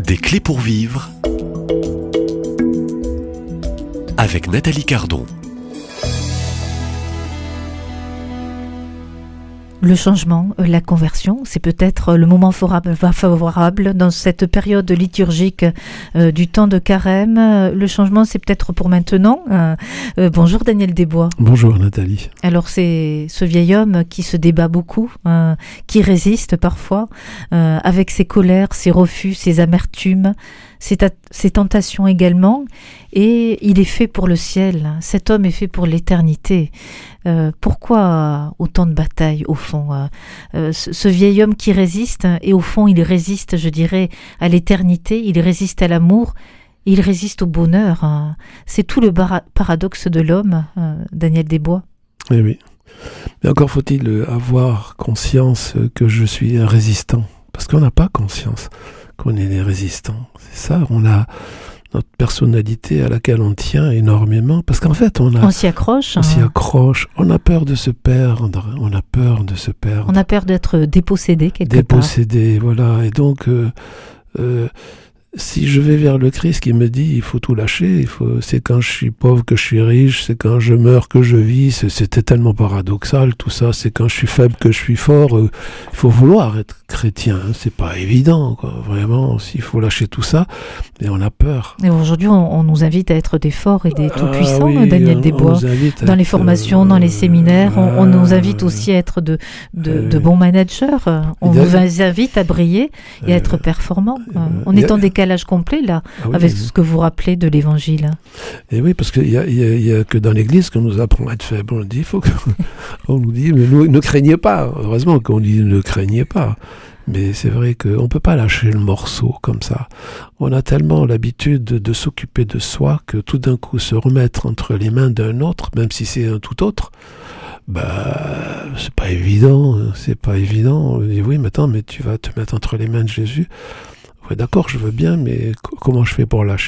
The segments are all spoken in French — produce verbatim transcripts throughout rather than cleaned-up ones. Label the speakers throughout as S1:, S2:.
S1: Des clés pour vivre avec Nathalie Cardon.
S2: Le changement, la conversion, c'est peut-être le moment favorable dans cette période liturgique euh, du temps de carême. Le changement, c'est peut-être pour maintenant. Euh, euh, bonjour Daniel Desbois.
S3: Bonjour Nathalie.
S2: Alors c'est ce vieil homme qui se débat beaucoup, euh, qui résiste parfois, euh, avec ses colères, ses refus, ses amertumes, ses, ta- ses tentations également. Et il est fait pour le ciel. Cet homme est fait pour l'éternité. Euh, pourquoi autant de batailles au fond euh, euh, ce, ce vieil homme qui résiste, et au fond il résiste, je dirais, à l'éternité, il résiste à l'amour, il résiste au bonheur. Hein. C'est tout le bara- paradoxe de l'homme, euh, Daniel Desbois.
S3: Eh oui. Mais encore faut-il avoir conscience que je suis un résistant. Parce qu'on n'a pas conscience qu'on est des résistants. C'est ça, on a notre personnalité à laquelle on tient énormément, parce qu'en fait on a
S2: on s'y accroche,
S3: on
S2: hein.
S3: s'y accroche, on a peur de se perdre, on a peur de se perdre,
S2: on a peur d'être dépossédé quelque
S3: dépossédé, part. Voilà, et donc euh, euh, si je vais vers le Christ qui me dit il faut tout lâcher, il faut, c'est quand je suis pauvre que je suis riche, c'est quand je meurs que je vis, c'est, c'était tellement paradoxal tout ça, c'est quand je suis faible que je suis fort, euh, il faut vouloir être chrétien, hein, c'est pas évident, quoi, vraiment, s'il faut lâcher tout ça, et on a peur.
S2: Et aujourd'hui on, on nous invite à être des forts et des tout-puissants,
S3: ah oui,
S2: Daniel Desbois, dans les formations, euh, dans les séminaires, euh, on, on nous invite aussi à être de, de, euh, de bons managers, on nous invite à briller et à être performants, euh, on est en décalage complet là, ah oui, avec ce que vous rappelez de l'évangile.
S3: Et oui, parce qu'il y a, il y a, il y a que dans l'église qu'on nous apprend à être faible. On dit, il faut que, on nous dit, mais nous, ne craignez pas. Heureusement qu'on dit ne craignez pas. Mais c'est vrai qu'on ne peut pas lâcher le morceau comme ça. On a tellement l'habitude de, de s'occuper de soi que tout d'un coup se remettre entre les mains d'un autre, même si c'est un tout autre, bah, c'est pas évident. C'est pas évident. On dit, oui, mais attends, mais tu vas te mettre entre les mains de Jésus. Ouais, d'accord, je veux bien, mais c- comment je fais pour lâcher ?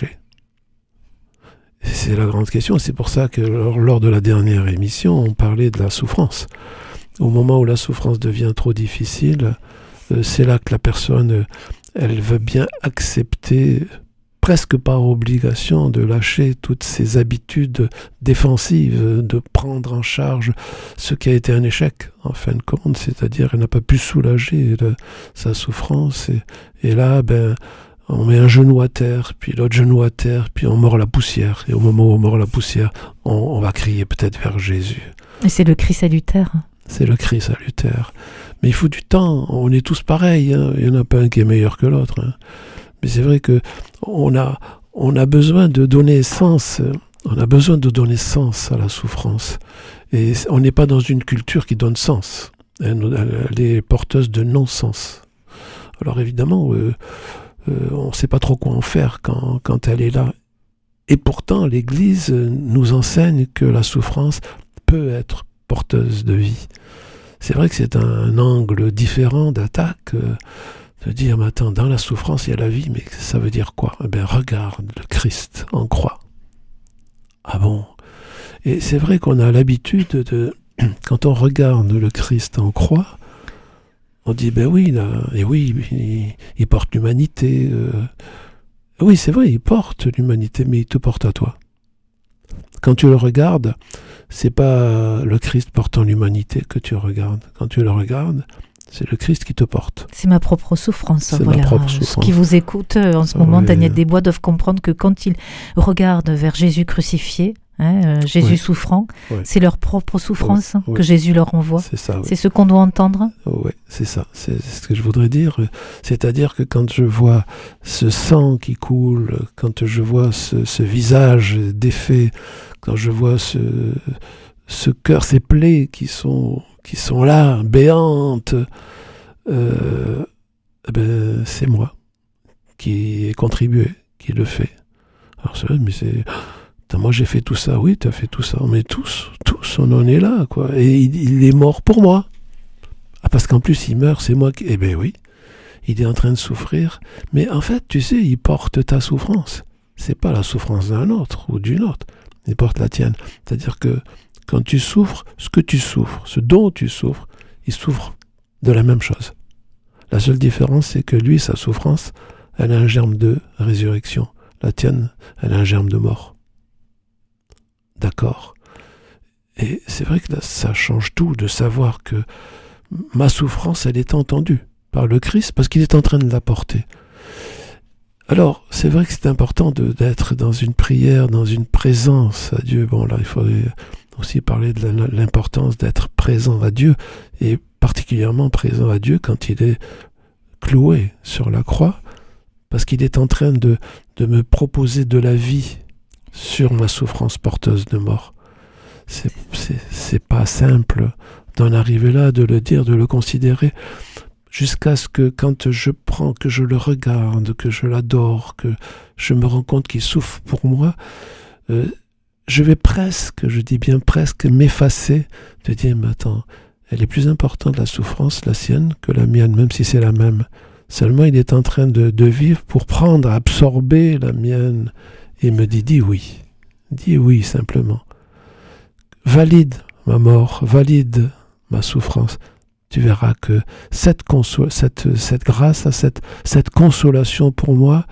S3: Et c'est la grande question. C'est pour ça que lors, lors de la dernière émission, on parlait de la souffrance. Au moment où la souffrance devient trop difficile, euh, c'est là que la personne, euh, elle veut bien accepter, presque par obligation, de lâcher toutes ses habitudes défensives, de prendre en charge ce qui a été un échec, en fin de compte, c'est-à-dire elle n'a pas pu soulager le, sa souffrance, et, et là, ben, on met un genou à terre, puis l'autre genou à terre, puis on mord la poussière, et au moment où on mord la poussière, on, on va crier peut-être vers Jésus.
S2: Et c'est le cri salutaire.
S3: C'est le cri salutaire. Mais il faut du temps, on est tous pareils, hein. Il n'y en a pas un qui est meilleur que l'autre, hein. Mais c'est vrai que on a, on a besoin de donner sens, on a besoin de donner sens à la souffrance. Et on n'est pas dans une culture qui donne sens. Elle, elle est porteuse de non-sens. Alors évidemment, euh, euh, on ne sait pas trop quoi en faire quand, quand elle est là. Et pourtant, l'Église nous enseigne que la souffrance peut être porteuse de vie. C'est vrai que c'est un angle différent d'attaque, euh, de dire, mais attends, dans la souffrance, il y a la vie, mais ça veut dire quoi ? Eh bien, regarde le Christ en croix. Ah bon ? Et c'est vrai qu'on a l'habitude de, quand on regarde le Christ en croix, on dit, ben oui, là, et oui, il, il porte l'humanité. Euh, oui, c'est vrai, il porte l'humanité, mais il te porte à toi. Quand tu le regardes, c'est pas le Christ portant l'humanité que tu regardes. Quand tu le regardes, c'est le Christ qui te porte.
S2: C'est ma propre souffrance.
S3: C'est
S2: voilà.
S3: ma propre souffrance.
S2: Ceux qui vous écoutent en ce moment,
S3: oui.
S2: Daniel Desbois, doivent comprendre que quand ils regardent vers Jésus crucifié, hein, euh, Jésus
S3: oui.
S2: souffrant,
S3: oui.
S2: c'est leur propre souffrance
S3: oui.
S2: que
S3: oui.
S2: Jésus leur envoie.
S3: C'est ça. Oui.
S2: C'est ce qu'on doit entendre.
S3: Oui, c'est ça. C'est, c'est ce que je voudrais dire. C'est-à-dire que quand je vois ce sang qui coule, quand je vois ce, ce visage défait, quand je vois ce, ce cœur, ces plaies qui sont qui sont là, béantes, euh, eh ben, c'est moi qui ai contribué, qui le fait. Alors c'est vrai, mais c'est... Attends, moi j'ai fait tout ça, oui, tu as fait tout ça, mais tous, tous, on en est là, quoi. Et il, il est mort pour moi. Ah, parce qu'en plus, il meurt, c'est moi qui... Eh ben oui, il est en train de souffrir, mais en fait, tu sais, il porte ta souffrance. C'est pas la souffrance d'un autre ou d'une autre, il porte la tienne. C'est-à-dire que quand tu souffres, ce que tu souffres, ce dont tu souffres, il souffre de la même chose. La seule différence, c'est que lui, sa souffrance, elle a un germe de résurrection. La tienne, elle a un germe de mort. D'accord. Et c'est vrai que là, ça change tout de savoir que ma souffrance, elle est entendue par le Christ parce qu'il est en train de la porter. Alors, c'est vrai que c'est important de, d'être dans une prière, dans une présence à Dieu. Bon, là, il faudrait aussi parler de la, l'importance d'être présent à Dieu, et particulièrement présent à Dieu quand il est cloué sur la croix, parce qu'il est en train de, de me proposer de la vie sur ma souffrance porteuse de mort. C'est, c'est, c'est pas simple d'en arriver là, de le dire, de le considérer, jusqu'à ce que quand je prends, que je le regarde, que je l'adore, que je me rends compte qu'il souffre pour moi, euh, je vais presque, je dis bien presque, m'effacer, de dire, mais attends, elle est plus importante la souffrance, la sienne, que la mienne, même si c'est la même. Seulement, il est en train de, de vivre pour prendre, absorber la mienne, et me dit, dis oui, dis oui simplement. Valide ma mort, valide ma souffrance. Tu verras que cette, conso- cette, cette grâce, cette, cette consolation pour moi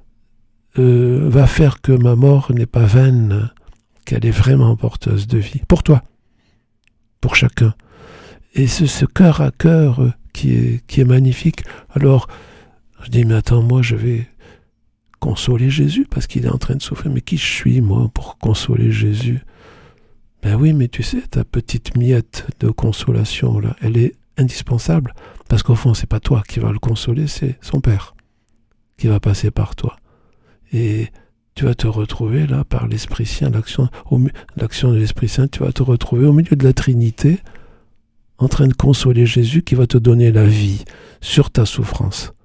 S3: euh, va faire que ma mort n'est pas vaine, qu'elle est vraiment porteuse de vie. Pour toi, pour chacun. Et c'est ce cœur à cœur qui est, qui est magnifique. Alors, je dis, mais attends, moi je vais consoler Jésus parce qu'il est en train de souffrir. Mais qui je suis, moi, pour consoler Jésus ? Ben oui, mais tu sais, ta petite miette de consolation, là, elle est indispensable, parce qu'au fond, c'est pas toi qui vas le consoler, c'est son Père qui va passer par toi. Et tu vas te retrouver, là, par l'Esprit Saint, l'action, au, l'action de l'Esprit Saint, tu vas te retrouver au milieu de la Trinité, en train de consoler Jésus qui va te donner la vie sur ta souffrance.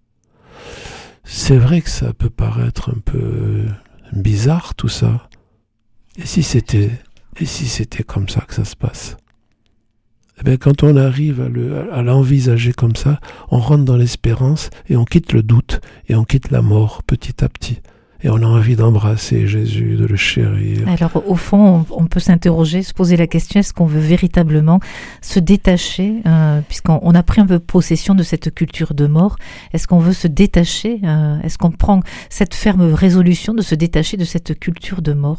S3: C'est vrai que ça peut paraître un peu bizarre, tout ça. Et si c'était... Et si c'était comme ça que ça se passe ? Eh bien, quand on arrive à, le, à l'envisager comme ça, on rentre dans l'espérance et on quitte le doute et on quitte la mort petit à petit. Et on a envie d'embrasser Jésus, de le chérir.
S2: Alors, au fond, on, on peut s'interroger, se poser la question, est-ce qu'on veut véritablement se détacher, euh, puisqu'on on a pris un peu possession de cette culture de mort, est-ce qu'on veut se détacher, euh, est-ce qu'on prend cette ferme résolution de se détacher de cette culture de mort ?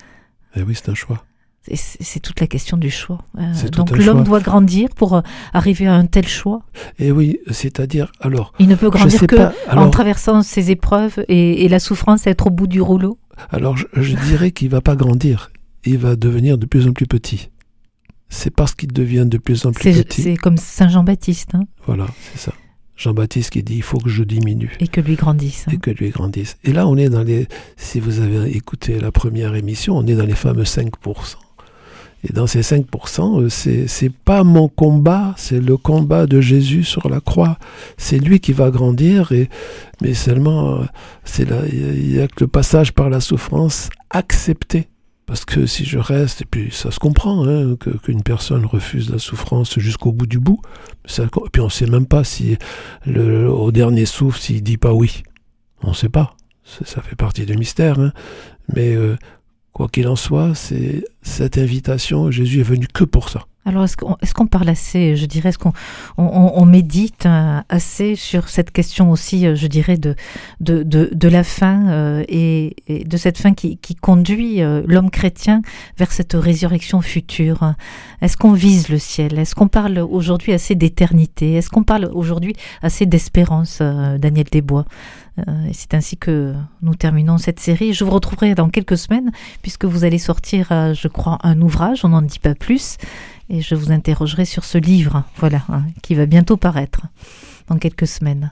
S3: Eh oui, c'est un choix.
S2: Et c'est, c'est toute la question du choix. Euh,
S3: C'est
S2: donc
S3: tout un
S2: l'homme
S3: choix.
S2: doit grandir pour euh, arriver à un tel choix.
S3: Et oui, c'est-à-dire, alors...
S2: Il ne peut
S3: je
S2: grandir
S3: sais
S2: que
S3: pas, alors,
S2: en traversant ses épreuves et, et la souffrance, être au bout du rouleau.
S3: alors je, je dirais qu'il ne va pas grandir, il va devenir de plus en plus petit. C'est parce qu'il devient de plus en plus
S2: C'est,
S3: petit.
S2: c'est comme Saint Jean-Baptiste, hein,
S3: Voilà, c'est ça. Jean-Baptiste qui dit, il faut que je diminue.
S2: et que lui grandisse. Hein.
S3: Et que lui grandisse. Et là, on est dans les... Si vous avez écouté la première émission, on est dans les fameux cinq pour cent. Et dans ces cinq pour cent, c'est, c'est pas mon combat, c'est le combat de Jésus sur la croix. C'est lui qui va grandir, et, mais seulement, c'est là, il y a que le passage par la souffrance accepté. Parce que si je reste, et puis ça se comprend, hein, que, qu'une personne refuse la souffrance jusqu'au bout du bout, ça, et puis on ne sait même pas si, le, au dernier souffle, s'il ne dit pas oui. On ne sait pas. Ça, ça fait partie du mystère. Hein. Mais euh, quoi qu'il en soit, c'est cette invitation, Jésus est venu que pour ça.
S2: Alors, est-ce qu'on, est-ce qu'on parle assez, je dirais, est-ce qu'on on, on médite euh, assez sur cette question aussi, euh, je dirais, de, de, de, de la fin euh, et, et de cette fin qui, qui conduit euh, l'homme chrétien vers cette résurrection future. Est-ce qu'on vise le ciel ? Est-ce qu'on parle aujourd'hui assez d'éternité ? Est-ce qu'on parle aujourd'hui assez d'espérance, euh, Daniel Desbois ? Euh, et c'est ainsi que nous terminons cette série. Je vous retrouverai dans quelques semaines, puisque vous allez sortir, euh, je crois, un ouvrage, on n'en dit pas plus. Et je vous interrogerai sur ce livre, voilà, hein, qui va bientôt paraître, dans quelques semaines.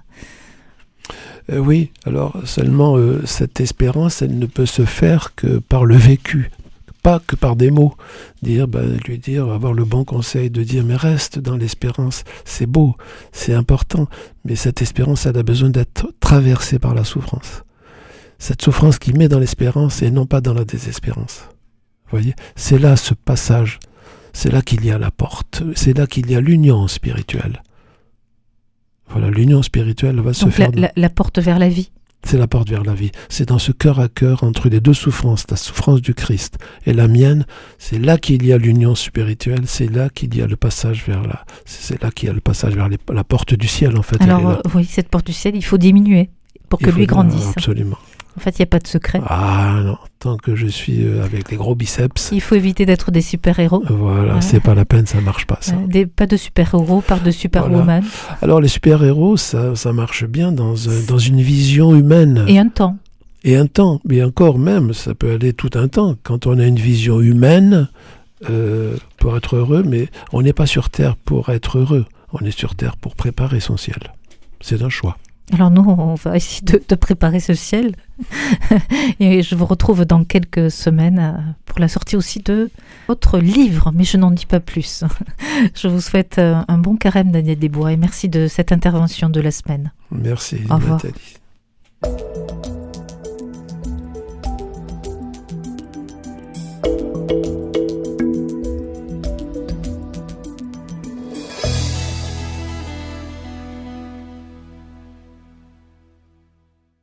S3: Euh, oui, alors seulement euh, cette espérance, elle ne peut se faire que par le vécu, pas que par des mots. Dire, ben, lui dire, avoir le bon conseil de dire, mais reste dans l'espérance, c'est beau, c'est important, mais cette espérance, elle a besoin d'être traversée par la souffrance. Cette souffrance qui met dans l'espérance et non pas dans la désespérance. Vous voyez, c'est là ce passage. C'est là qu'il y a la porte, c'est là qu'il y a l'union spirituelle. Voilà, l'union spirituelle va se
S2: Donc
S3: faire...
S2: La, la, la porte vers la vie.
S3: C'est la porte vers la vie. C'est dans ce cœur à cœur entre les deux souffrances, la souffrance du Christ et la mienne, c'est là qu'il y a l'union spirituelle, c'est là qu'il y a le passage vers la... C'est là qu'il y a le passage vers les, la porte du ciel, en fait.
S2: Alors, euh, oui, cette porte du ciel, il faut diminuer pour
S3: Il
S2: que
S3: faut
S2: lui
S3: dire,
S2: grandisse.
S3: Absolument.
S2: En fait, il n'y a pas de secret.
S3: Ah non, tant que je suis euh, avec les gros biceps,
S2: Il faut éviter d'être des super-héros.
S3: voilà,
S2: Ouais.
S3: c'est pas la peine, ça marche pas ça.
S2: Euh, des, pas de super-héros, par de superwoman.
S3: Alors les super-héros, ça, ça marche bien dans, un- dans une vision humaine.
S2: Et un temps.
S3: Et un temps, mais encore même, ça peut aller tout un temps. Quand on a une vision humaine, euh, pour être heureux, mais on n'est pas sur Terre pour être heureux. On est sur Terre pour préparer son ciel. C'est un choix.
S2: Alors nous, on va essayer de, de préparer ce ciel. Et je vous retrouve dans quelques semaines euh, pour la sortie aussi de votre livre, mais je n'en dis pas plus. Je vous souhaite euh, un bon carême, Daniel Desbois, et merci de cette intervention de la semaine.
S3: Merci,
S2: Au revoir.
S3: Nathalie.